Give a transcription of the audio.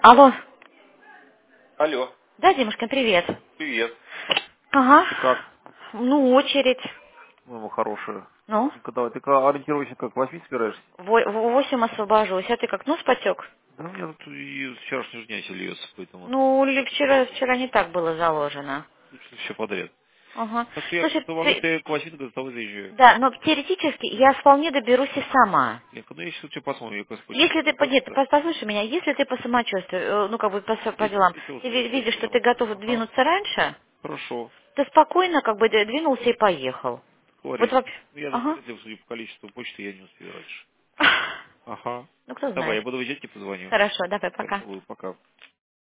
Алло. Алло, Да, Димушка, привет. привет. Ага. Ты как? Ну, очередь. Мама хорошая. Ну, Давай, ты ориентировочно как, в 8 собираешься? в 8 освобожусь. А ты как, нос потек? Да у меня тут и с вчерашнего дня все льется, поэтому Ну, или вчера не так было заложено. все подряд. Ага. Так что я Слушай, как могу, что я к 8 готовы заезжаю. да, но теоретически я вполне доберусь и сама. Ну я сейчас тебе посмотрю, я как Если ты, спутник. нет, послушай меня, если ты по самочувствию, ну, как бы по делам, Я тебя ты услышу, видишь, хорошо, что ты давай. готов Ага, двинуться раньше, хорошо, ты спокойно как бы двинулся и поехал. Вот договорились. вообще. Ну я на Ага. самом деле, судя по количеству почты, я не успею раньше. Ага. Ну, кто Давай, знает. я буду выезжать и позвоню. Хорошо, давай, пока. Пока.